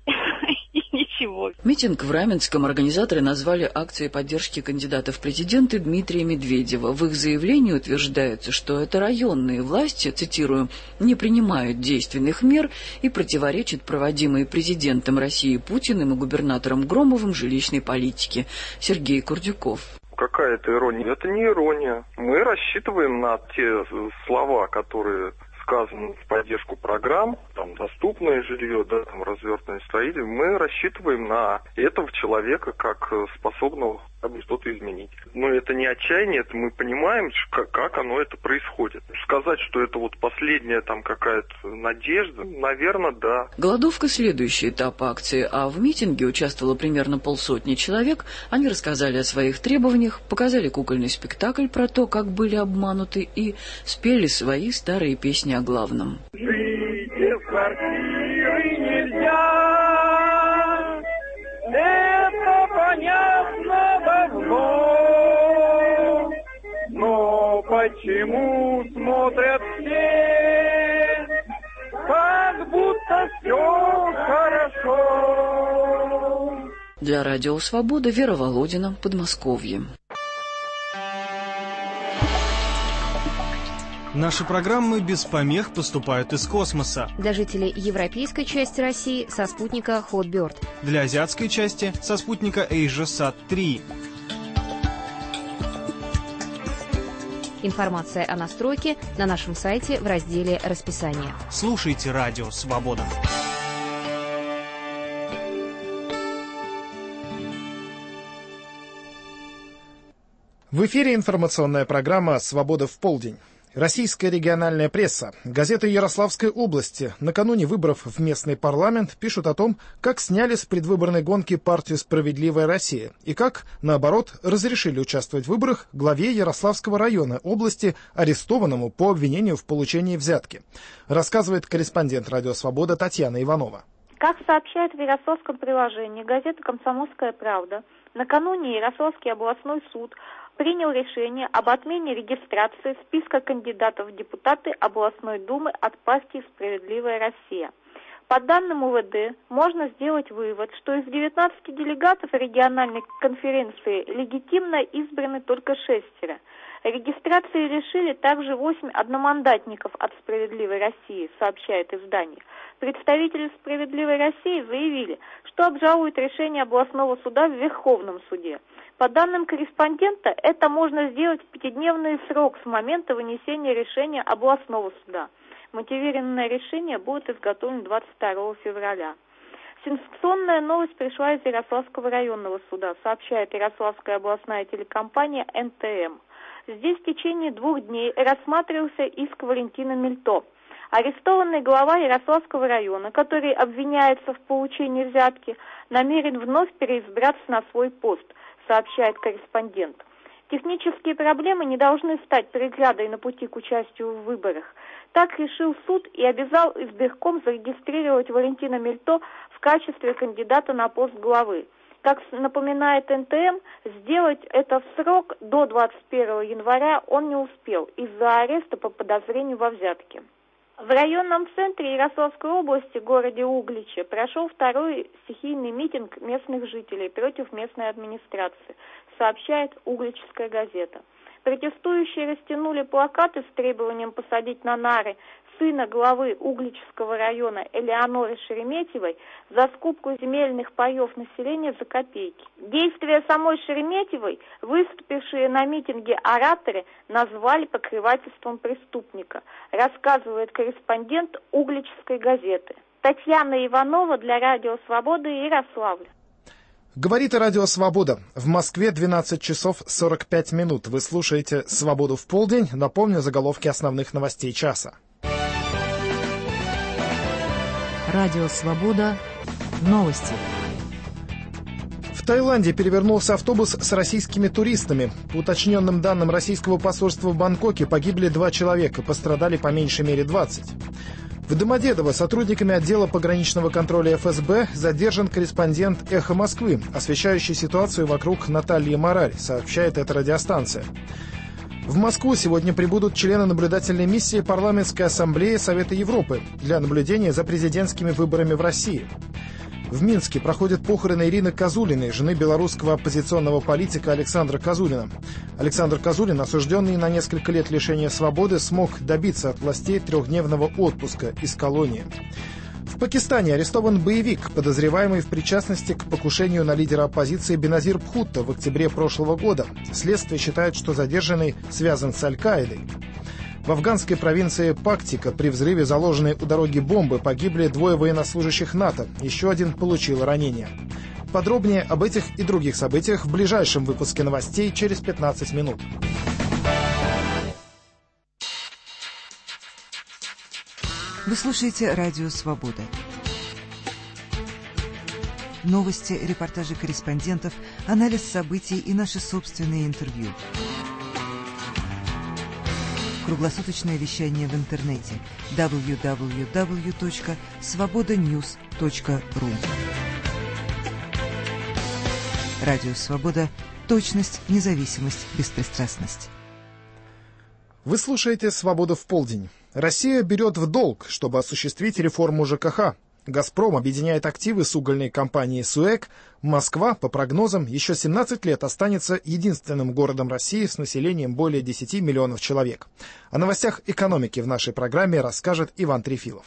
И ничего. Митинг в Раменском организаторы назвали акцией поддержки кандидата в президенты Дмитрия Медведева. В их заявлении утверждается, что это районные власти, цитирую, не принимают действенных мер и противоречат проводимой президентом России Путиным и губернатором Громовым жилищной политики. Сергей Курдюков. Какая это ирония? Это не ирония. Мы рассчитываем на те слова, которые сказаны в поддержку программ, там доступное жилье, да, там развертное строительство. Мы рассчитываем на этого человека как способного что-то изменить. Но это не отчаяние, это мы понимаем, как, как оно это происходит. Сказать, что это вот последняя там какая-то надежда, наверное, да. Голодовка — следующий этап акции, а в митинге участвовало примерно полсотни человек. Они рассказали о своих требованиях, показали кукольный спектакль про то, как были обмануты, и спели свои старые песни о главном. Жить из квартиры нельзя, это понятно давно, но почему смотрят все, как будто все хорошо? Для Радио Свобода Вера Володина, Подмосковье. Наши программы без помех поступают из космоса. Для жителей европейской части России со спутника Hotbird. Для азиатской части со спутника AsiaSat три. Информация о настройке на нашем сайте в разделе «Расписание». Слушайте Радио Свобода. В эфире информационная программа «Свобода в полдень». Российская региональная пресса, газеты Ярославской области накануне выборов в местный парламент пишут о том, как сняли с предвыборной гонки партию «Справедливая Россия» и как, наоборот, разрешили участвовать в выборах главе Ярославского района области, арестованному по обвинению в получении взятки. Рассказывает корреспондент «Радио Свобода» Татьяна Иванова. Как сообщает в Ярославском приложении газета «Комсомольская правда», накануне Ярославский областной суд принял решение об отмене регистрации списка кандидатов в депутаты областной думы от партии «Справедливая Россия». По данным У В Д можно сделать вывод, что из девятнадцати делегатов региональной конференции легитимно избраны только шестеро. Регистрации решили также восемь одномандатников от «Справедливой России», сообщает издание. Представители «Справедливой России» заявили, что обжалуют решение областного суда в Верховном суде. По данным корреспондента, это можно сделать в пятидневный срок с момента вынесения решения областного суда. Мотивированное решение будет изготовлено двадцать второго февраля. Сенсационная новость пришла из Ярославского районного суда, сообщает Ярославская областная телекомпания Эн Тэ Эм. Здесь в течение двух дней рассматривался иск Валентина Мельто. Арестованный глава Ярославского района, который обвиняется в получении взятки, намерен вновь переизбраться на свой пост, сообщает корреспондент. Технические проблемы не должны стать преградой на пути к участию в выборах. Так решил суд и обязал избирком зарегистрировать Валентина Мельто в качестве кандидата на пост главы. Как напоминает Эн Тэ Эм, сделать это в срок до двадцать первого января он не успел из-за ареста по подозрению во взятке. В районном центре Ярославской области, городе Угличе, прошел второй стихийный митинг местных жителей против местной администрации, сообщает Угличская газета. Протестующие растянули плакаты с требованием посадить на нары сына главы Угличского района Элеоноры Шереметьевой за скупку земельных паев населения за копейки. Действия самой Шереметьевой, выступившие на митинге ораторы, назвали покрывательством преступника, рассказывает корреспондент Угличской газеты. Татьяна Иванова для Радио Свобода, Ярославль. Говорит и Радио Свобода. В Москве двенадцать часов сорок пять минут. Вы слушаете «Свободу в полдень». Напомню заголовки основных новостей часа. Радио Свобода. Новости. В Таиланде перевернулся автобус с российскими туристами. По уточненным данным российского посольства в Бангкоке погибли два человека, пострадали по меньшей мере двадцать. В Домодедово сотрудниками отдела пограничного контроля Эф Эс Бэ задержан корреспондент «Эхо Москвы», освещающий ситуацию вокруг Натальи Марарь, сообщает эта радиостанция. В Москву сегодня прибудут члены наблюдательной миссии Парламентской ассамблеи Совета Европы для наблюдения за президентскими выборами в России. В Минске проходят похороны Ирины Козулиной, жены белорусского оппозиционного политика Александра Козулина. Александр Козулин, осужденный на несколько лет лишения свободы, смог добиться от властей трехдневного отпуска из колонии. В Пакистане арестован боевик, подозреваемый в причастности к покушению на лидера оппозиции Беназир Бхутто в октябре прошлого года. Следствие считает, что задержанный связан с Аль-Каидой. В афганской провинции Пактика при взрыве заложенной у дороги бомбы погибли двое военнослужащих НАТО, еще один получил ранение. Подробнее об этих и других событиях в ближайшем выпуске новостей через пятнадцать минут. Вы слушаете «Радио Свобода». Новости, репортажи корреспондентов, анализ событий и наши собственные интервью. Круглосуточное вещание в интернете дабл ю дабл ю дабл ю точка свобода ньюс точка ру. Радио Свобода. Точность, независимость, беспристрастность. Вы слушаете «Свободу в полдень». Россия берет в долг, чтобы осуществить реформу Ж К Х. «Газпром» объединяет активы с угольной компанией «Суэк». Москва, по прогнозам, еще семнадцать лет останется единственным городом России с населением более десяти миллионов человек. О новостях экономики в нашей программе расскажет Иван Трефилов.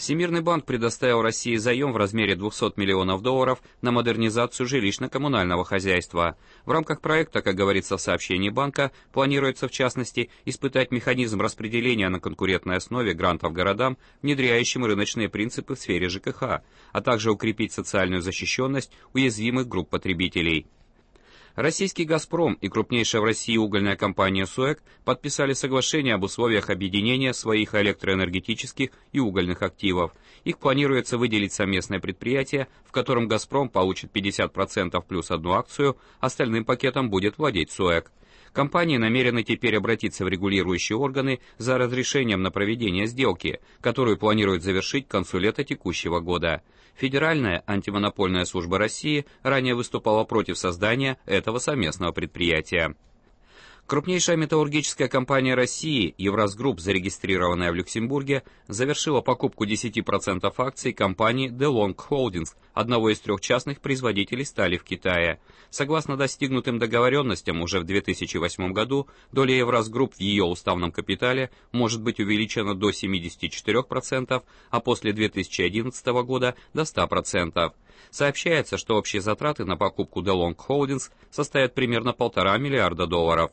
Всемирный банк предоставил России заем в размере двухсот миллионов долларов на модернизацию жилищно-коммунального хозяйства. В рамках проекта, как говорится в сообщении банка, планируется в частности испытать механизм распределения на конкурентной основе грантов городам, внедряющим рыночные принципы в сфере ЖКХ, а также укрепить социальную защищенность уязвимых групп потребителей. Российский «Газпром» и крупнейшая в России угольная компания «СУЭК» подписали соглашение об условиях объединения своих электроэнергетических и угольных активов. Их планируется выделить совместное предприятие, в котором «Газпром» получит пятьдесят процентов плюс одну акцию, остальным пакетом будет владеть СУЭК. Компании намерены теперь обратиться в регулирующие органы за разрешением на проведение сделки, которую планируют завершить к концу лета текущего года. Федеральная антимонопольная служба России ранее выступала против создания этого совместного предприятия. Крупнейшая металлургическая компания России, Евразгрупп, зарегистрированная в Люксембурге, завершила покупку десяти процентов акций компании DeLong Holdings, одного из трех частных производителей стали в Китае. Согласно достигнутым договоренностям, уже в две тысячи восьмом году доля Евразгрупп в ее уставном капитале может быть увеличена до семидесяти четырёх процентов, а после две тысячи одиннадцатого года до ста процентов. Сообщается, что общие затраты на покупку DeLong Holdings составят примерно полтора миллиарда долларов.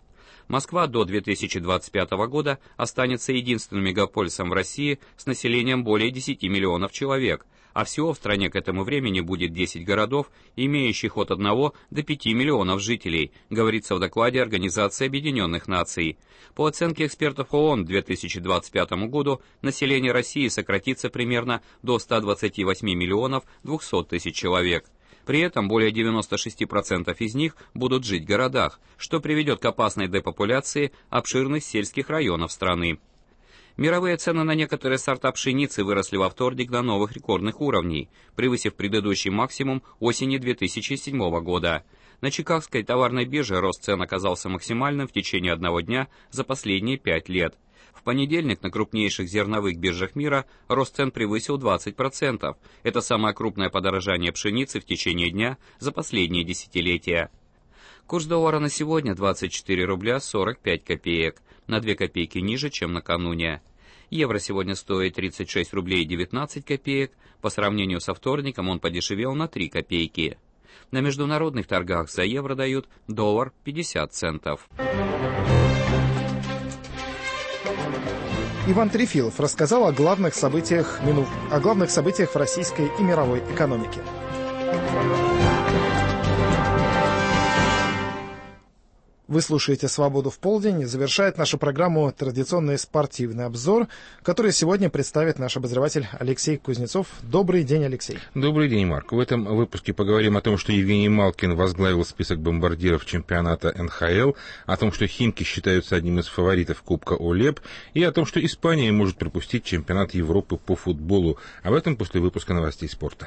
Москва до две тысячи двадцать пятого года останется единственным мегаполисом в России с населением более десяти миллионов человек, а всего в стране к этому времени будет десять городов, имеющих от одного до пяти миллионов жителей, говорится в докладе Организации Объединенных Наций. По оценке экспертов ООН, к две тысячи двадцать пятому году население России сократится примерно до ста двадцати восьми миллионов двухсот тысяч человек. При этом более девяноста шести процентов из них будут жить в городах, что приведет к опасной депопуляции обширных сельских районов страны. Мировые цены на некоторые сорта пшеницы выросли во вторник до новых рекордных уровней, превысив предыдущий максимум осени две тысячи седьмого года. На Чикагской товарной бирже рост цен оказался максимальным в течение одного дня за последние пять лет. В понедельник на крупнейших зерновых биржах мира рост цен превысил двадцать процентов. Это самое крупное подорожание пшеницы в течение дня за последние десятилетия. Курс доллара на сегодня двадцать четыре рубля сорок пять копеек, на две копейки ниже, чем накануне. Евро сегодня стоит тридцать шесть рублей девятнадцать копеек, по сравнению со вторником он подешевел на три копейки. На международных торгах за евро дают доллар пятьдесят центов. Иван Трефилов рассказал о главных событиях мину... о главных событиях в российской и мировой экономике. Вы слушаете «Свободу в полдень». Завершает нашу программу традиционный спортивный обзор, который сегодня представит наш обозреватель Алексей Кузнецов. Добрый день, Алексей. Добрый день, Марк. В этом выпуске поговорим о том, что Евгений Малкин возглавил список бомбардиров чемпионата эн ха эл, о том, что Химки считаются одним из фаворитов Кубка ОЛЕБ, и о том, что Испания может пропустить чемпионат Европы по футболу. Об этом после выпуска новостей спорта.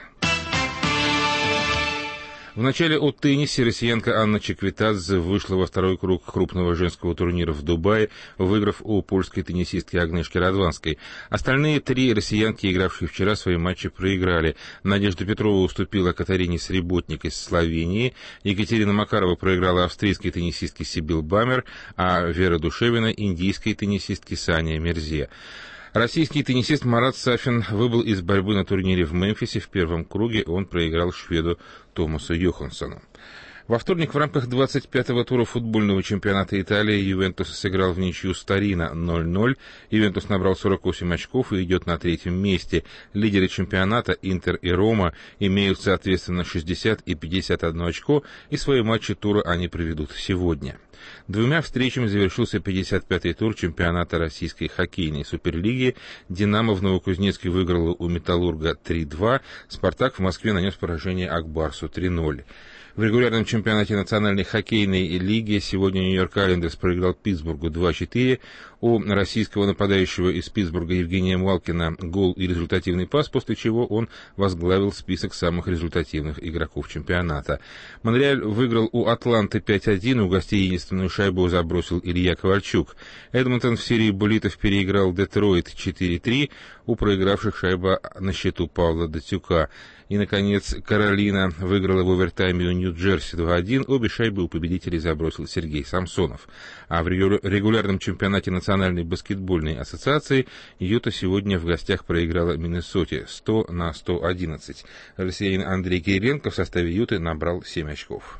В начале о теннисе россиянка Анна Чеквитадзе вышла во второй круг крупного женского турнира в Дубае, выиграв у польской теннисистки Агнешки Радванской. Остальные три россиянки, игравшие вчера, свои матчи проиграли. Надежда Петрова уступила Катарине Среботник из Словении, Екатерина Макарова проиграла австрийской теннисистке Сибил Бамер, а Вера Душевина — индийской теннисистке Сане Мерзе. Российский теннисист Марат Сафин выбыл из борьбы на турнире в Мемфисе. В первом круге он проиграл шведу Томасу Йоханссону. Во вторник в рамках двадцать пятого тура футбольного чемпионата Италии Ювентус сыграл в ничью с Торино ноль ноль. Ювентус набрал сорок восемь очков и идет на третьем месте. Лидеры чемпионата Интер и Рома имеют соответственно шестьдесят и пятьдесят одно очко, и свои матчи тура они проведут сегодня. Двумя встречами завершился пятьдесят пятый тур чемпионата российской хоккейной суперлиги. «Динамо» в Новокузнецке выиграла у «Металлурга» три два, «Спартак» в Москве нанес поражение «Акбарсу» три ноль. В регулярном чемпионате Национальной хоккейной лиги сегодня Нью-Йорк Айлендерс проиграл Питтсбургу два четыре. У российского нападающего из Питтсбурга Евгения Малкина гол и результативный пас, после чего он возглавил список самых результативных игроков чемпионата. Монреаль выиграл у Атланты пять один, у гостей единственную шайбу забросил Илья Ковальчук. Эдмонтон в серии буллитов переиграл Детройт четыре три, у проигравших шайба на счету Павла Датюка. И, наконец, Каролина выиграла в овертайме у Нью-Джерси два один. Обе шайбы у победителей забросил Сергей Самсонов. А в регулярном чемпионате национальной Национальной баскетбольной ассоциации, Юта сегодня в гостях проиграла Миннесоте сто на сто одиннадцать. Россиянин Андрей Кириленко в составе Юты набрал семь очков.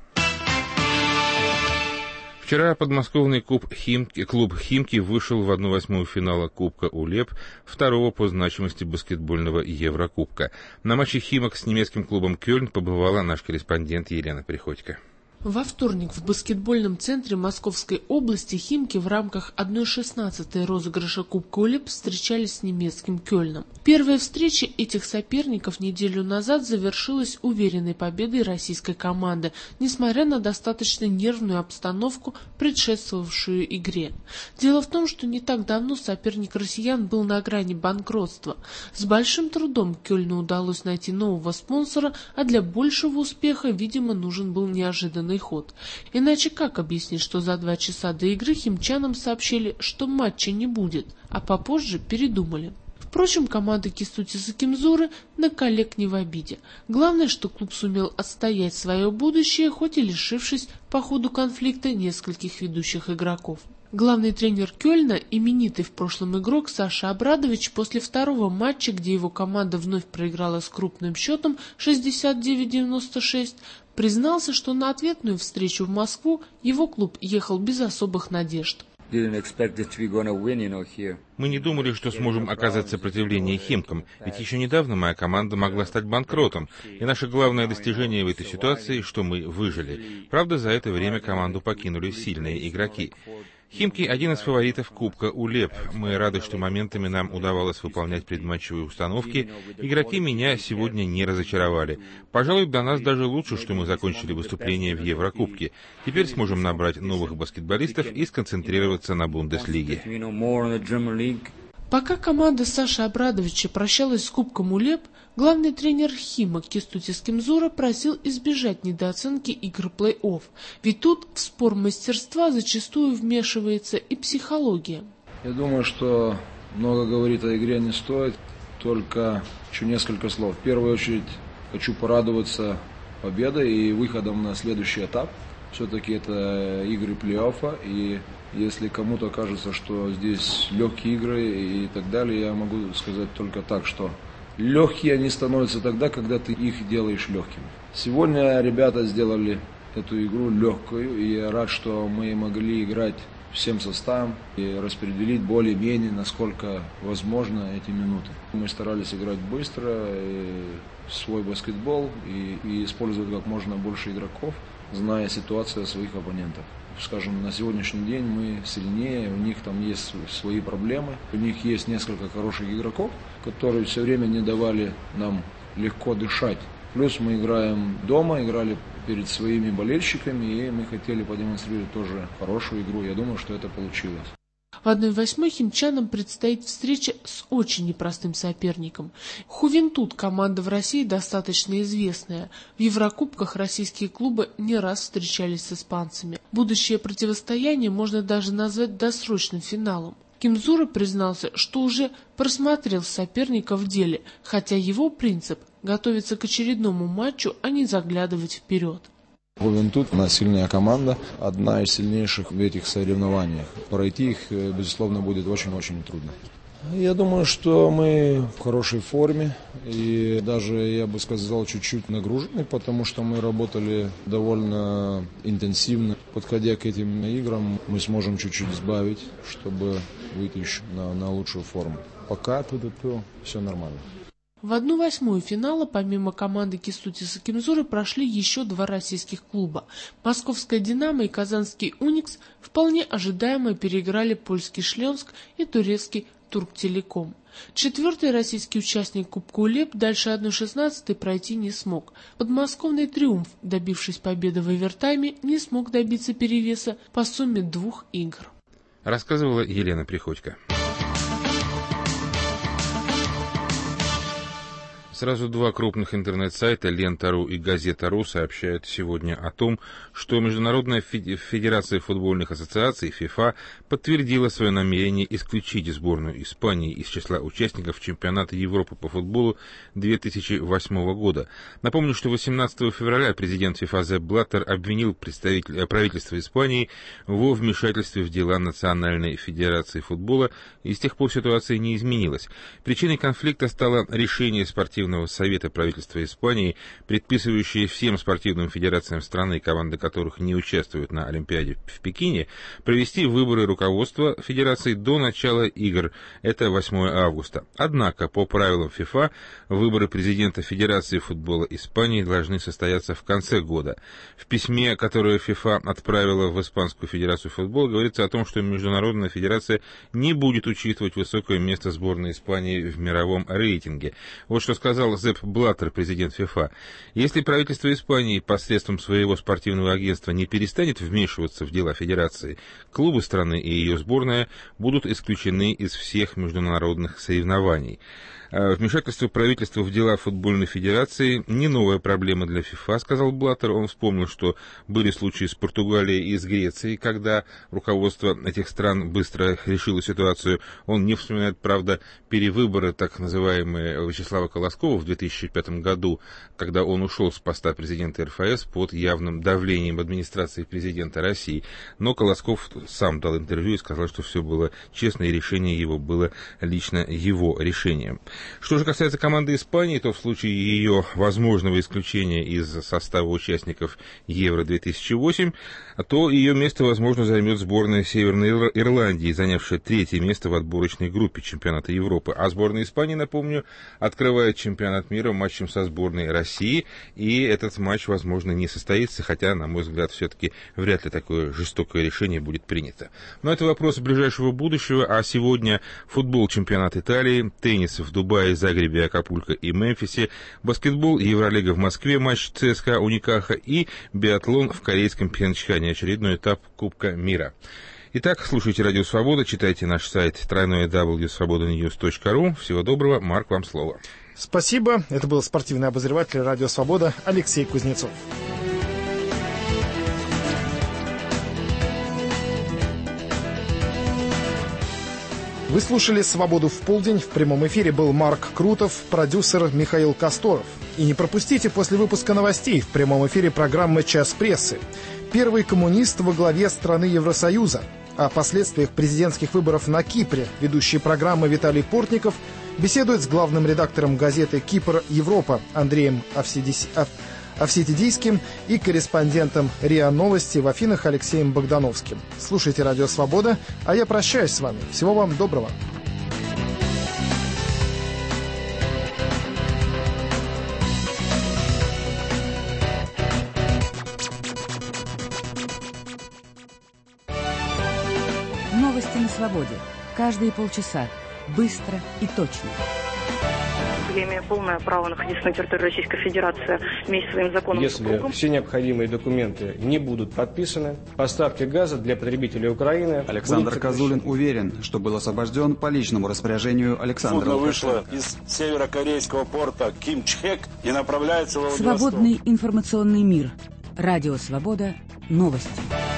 Вчера подмосковный клуб «Химки», клуб «Химки» вышел в одну восьмую финала Кубка УЛЕП, второго по значимости баскетбольного Еврокубка. На матче «Химок» с немецким клубом «Кёльн» побывала наш корреспондент Елена Приходько. Во вторник в баскетбольном центре Московской области «Химки» в рамках одной шестнадцатой розыгрыша Кубка УЛЕП встречались с немецким «Кёльном». Первая встреча этих соперников неделю назад завершилась уверенной победой российской команды, несмотря на достаточно нервную обстановку, предшествовавшую игре. Дело в том, что не так давно соперник россиян был на грани банкротства. С большим трудом «Кёльну» удалось найти нового спонсора, а для большего успеха, видимо, нужен был неожиданный ход. Иначе как объяснить, что за два часа до игры химчанам сообщили, что матча не будет, а попозже передумали? Впрочем, команда Кестутиса Кемзуры на коллег не в обиде. Главное, что клуб сумел отстоять свое будущее, хоть и лишившись по ходу конфликта нескольких ведущих игроков. Главный тренер Кёльна, именитый в прошлом игрок Саша Абрадович, после второго матча, где его команда вновь проиграла с крупным счетом шестьдесят девять девяносто шесть, признался, что на ответную встречу в Москву его клуб ехал без особых надежд. Мы не думали, что сможем оказать сопротивление «Химкам», ведь еще недавно моя команда могла стать банкротом, и наше главное достижение в этой ситуации, что мы выжили. Правда, за это время команду покинули сильные игроки. «Химки» — один из фаворитов Кубка УЛЕП. Мы рады, что моментами нам удавалось выполнять предматчевые установки. Игроки меня сегодня не разочаровали. Пожалуй, для нас даже лучше, что мы закончили выступление в Еврокубке. Теперь сможем набрать новых баскетболистов и сконцентрироваться на Бундеслиге. Пока команда Саши Абрадовича прощалась с Кубком УЛЕП, главный тренер «Химок» Кестутис Кемзура просил избежать недооценки игр плей-офф, ведь тут в спор мастерства зачастую вмешивается и психология. Я думаю, что много говорить о игре не стоит, только еще несколько слов. В первую очередь хочу порадоваться победой и выходом на следующий этап. Все-таки это игры плей-оффа, и если кому-то кажется, что здесь легкие игры и так далее, я могу сказать только так, что легкие они становятся тогда, когда ты их делаешь легкими. Сегодня ребята сделали эту игру легкую, и я рад, что мы могли играть всем составом и распределить более-менее, насколько возможно, эти минуты. Мы старались играть быстро, и свой баскетбол и, и использовать как можно больше игроков, зная ситуацию своих оппонентов. Скажем, на сегодняшний день мы сильнее, у них там есть свои проблемы, у них есть несколько хороших игроков, которые все время не давали нам легко дышать. Плюс мы играем дома, играли перед своими болельщиками, и мы хотели продемонстрировать тоже хорошую игру. Я думаю, что это получилось. В одной восьмой химчанам предстоит встреча с очень непростым соперником. Хувентуд, команда в России достаточно известная. В Еврокубках российские клубы не раз встречались с испанцами. Будущее противостояние можно даже назвать досрочным финалом. Кемзура признался, что уже просмотрел соперника в деле, хотя его принцип – готовиться к очередному матчу, а не заглядывать вперед. Хувентуд – она сильная команда, одна из сильнейших в этих соревнованиях. Пройти их, безусловно, будет очень-очень трудно. Я думаю, что мы в хорошей форме и даже, я бы сказал, чуть-чуть нагружены, потому что мы работали довольно интенсивно. Подходя к этим играм, мы сможем чуть-чуть сбавить, чтобы выйти еще на, на лучшую форму. Пока ту-ту-ту, все нормально. В одну восьмую финала помимо команды Кестутиса Кемзуры прошли еще два российских клуба. Московская «Динамо» и казанский «Уникс» вполне ожидаемо переиграли польский «Шлёнск» и турецкий «Турктелеком». Четвертый российский участник Кубка УЛЕП дальше одной шестнадцатой пройти не смог. Подмосковный «Триумф», добившись победы в овертайме, не смог добиться перевеса по сумме двух игр. Рассказывала Елена Приходько. Сразу два крупных интернет-сайта «Лента.ру» и «Газета.ру» сообщают сегодня о том, что Международная федерация футбольных ассоциаций ФИФА подтвердила свое намерение исключить сборную Испании из числа участников чемпионата Европы по футболу две тысячи восьмого года. Напомню, что восемнадцатого февраля президент ФИФА Зепп Блаттер обвинил правительство Испании во вмешательстве в дела Национальной федерации футбола, и с тех пор ситуация не изменилась. Причиной конфликта стало решение спортивного совета правительства Испании, предписывающее всем спортивным федерациям страны, команды которых не участвуют на Олимпиаде в Пекине, провести выборы руководства федерации до начала игр. Это восьмого августа. Однако, по правилам ФИФА, выборы президента Федерации футбола Испании должны состояться в конце года. В письме, которое ФИФА отправила в Испанскую федерацию футбола, говорится о том, что Международная федерация не будет учитывать высокое место сборной Испании в мировом рейтинге. Вот что сказал Зепп Блаттер, президент ФИФА. Если правительство Испании посредством своего спортивного агентства не перестанет вмешиваться в дела федерации, клубы страны и ее сборная будут исключены из всех международных соревнований. Вмешательство правительства в дела футбольной федерации не новая проблема для ФИФА, сказал Блаттер. Он вспомнил, что были случаи с Португалией и с Грецией, когда руководство этих стран быстро решило ситуацию. Он не вспоминает, правда, перевыборы, так называемые, Вячеслава Колоскова в две тысячи пятом году, когда он ушел с поста президента эр эф эс под явным давлением администрации президента России. Но Колосков сам дал интервью и сказал, что все было честно, и решение его было лично его решением. Что же касается команды Испании, то в случае ее возможного исключения из состава участников Евро две тысячи восемь, то ее место, возможно, займет сборная Северной Ирландии, занявшая третье место в отборочной группе чемпионата Европы. А сборная Испании, напомню, открывает чемпионат мира матчем со сборной России, и этот матч, возможно, не состоится, хотя, на мой взгляд, все-таки вряд ли такое жестокое решение будет принято. Но это вопрос ближайшего будущего, а сегодня футбол, чемпионат Италии, теннис в Дубае, Загребе, Акапулько и Мемфисе, баскетбол, Евролига в Москве, матч ЦСКА Уникаха и биатлон в корейском Пхенчхане, очередной этап Кубка мира. Итак, слушайте Радио Свобода, читайте наш сайт дабл ю дабл ю дабл ю точка свобода ньюс точка ру. Всего доброго, Марк, вам слово. Спасибо. Это был спортивный обозреватель Радио Свобода Алексей Кузнецов. Вы слушали «Свободу в полдень». В прямом эфире был Марк Крутов, продюсер Михаил Косторов. И не пропустите после выпуска новостей в прямом эфире программы «Час прессы». Первый коммунист во главе страны Евросоюза. О последствиях президентских выборов на Кипре ведущий программы Виталий Портников беседует с главным редактором газеты «Кипр Европа» Андреем Авсидис... Авситидийским и корреспондентом РИА Новости в Афинах Алексеем Богдановским. Слушайте Радио Свобода, а я прощаюсь с вами. Всего вам доброго. Новости на свободе. Каждые полчаса. Быстро и точно. Я имею полное право находиться на территории Российской Федерации вместе со своим законом. Если все необходимые документы не будут подписаны, поставки газа для потребителей Украины... Александр Козулин уверен, что был освобожден по личному распоряжению Александра Лукашенко. Судно вышло из северокорейского порта Кимчхэк и направляется во Владивосток. Свободный информационный мир. Радио Свобода. Новости.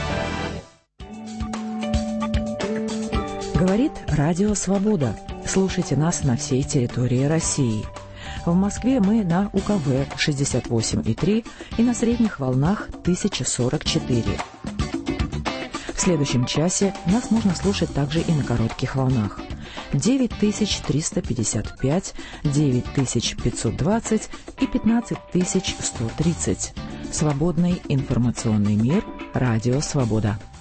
Говорит Радио Свобода. Слушайте нас на всей территории России. В Москве мы на У Ка Вэ шестьдесят восемь и три и на средних волнах тысяча сорок четыре. В следующем часе нас можно слушать также и на коротких волнах. девять тысяч триста пятьдесят пять, девять тысяч пятьсот двадцать и пятнадцать тысяч сто тридцать. Свободный информационный мир. Радио Свобода.